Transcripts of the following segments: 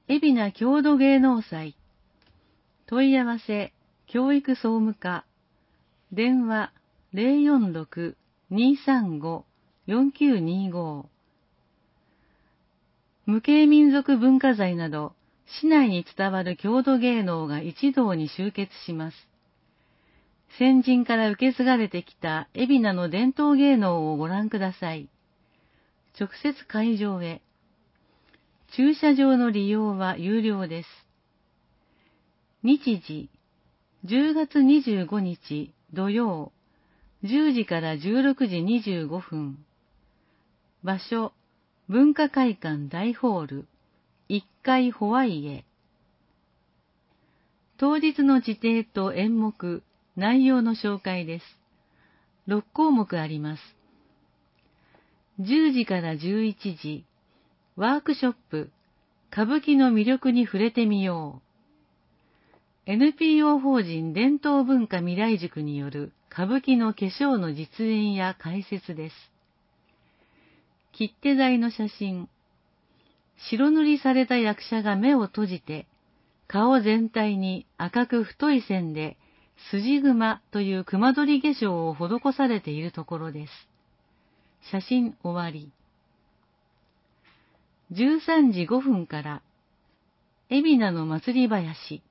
海老名郷土芸能祭。問い合わせ、教育総務課。電話、046-235-4925。無形民族文化財など、市内に伝わる郷土芸能が一堂に集結します。先人から受け継がれてきた海老名の伝統芸能をご覧ください。直接会場へ。駐車場の利用は有料です。日時、10月25日土曜、10時から16時25分。場所、文化会館大ホール、1階ホワイエ。当日の時程と演目、内容の紹介です。6項目あります。10時から11時、ワークショップ、歌舞伎の魅力に触れてみよう。NPO 法人伝統文化未来塾による歌舞伎の化粧の実演や解説です。切手台の写真。白塗りされた役者が目を閉じて、顔全体に赤く太い線で、筋熊という熊取り化粧を施されているところです。写真終わり。13時5分から、海老名の祭り林。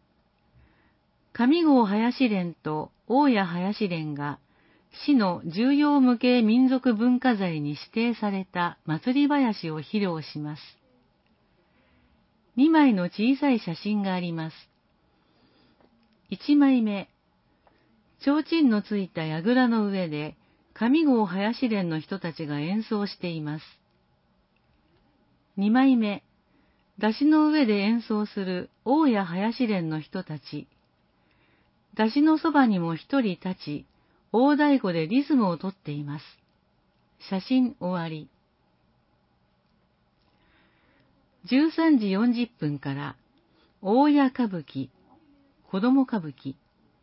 上郷林連と大谷林連が、市の重要無形民族文化財に指定された祭り林を披露します。2枚の小さい写真があります。1枚目、提灯のついた櫓の上で、上郷林連の人たちが演奏しています。2枚目、山車の上で演奏する大谷林連の人たち。山車のそばにも一人立ち、大太鼓でリズムをとっています。写真終わり。13時40分から、大谷歌舞伎、子供歌舞伎。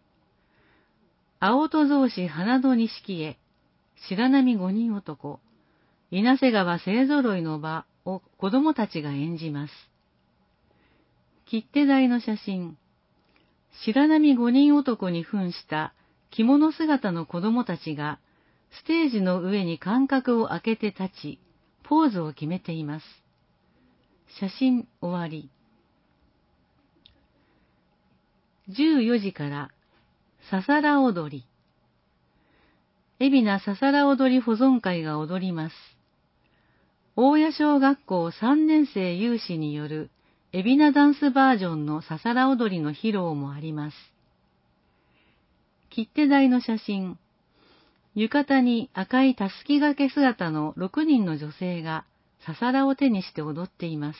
青戸草子花戸錦絵、白波五人男、稲瀬川勢揃いの場を子供たちが演じます。切手台の写真。白波五人男に扮した着物姿の子供たちが、ステージの上に間隔を空けて立ち、ポーズを決めています。写真終わり。14時から、ささら踊り。海老名ささら踊り保存会が踊ります。大谷小学校3年生有志による海老名ダンスバージョンのささら踊りの披露もあります。切手台の写真。浴衣に赤いたすき掛け姿の6人の女性がささらを手にして踊っています。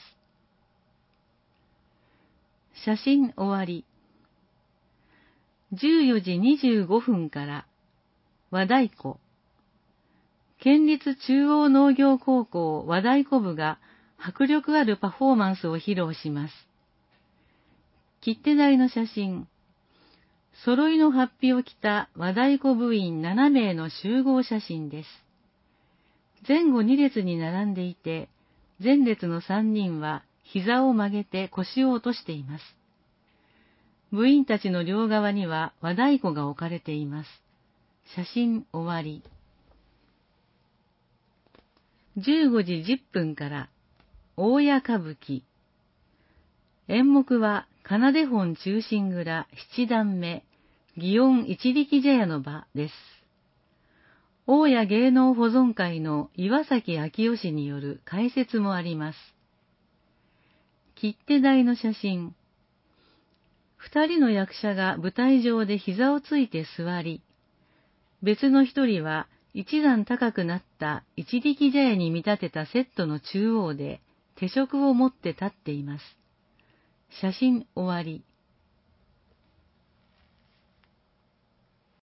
写真終わり。14時25分から和太鼓。県立中央農業高校和太鼓部が迫力あるパフォーマンスを披露します。切手台の写真。揃いの法被を着た和太鼓部員7名の集合写真です。前後2列に並んでいて、前列の3人は膝を曲げて腰を落としています。部員たちの両側には和太鼓が置かれています。写真終わり。15時10分から、大谷歌舞伎。演目は、奏で本忠臣蔵七段目、祇園一力茶屋の場です。大谷芸能保存会の岩崎昭夫氏による解説もあります。切手台の写真。2人の役者が舞台上で膝をついて座り、別の一人は一段高くなった一力茶屋に見立てたセットの中央で手食を持って立っています。写真終わり。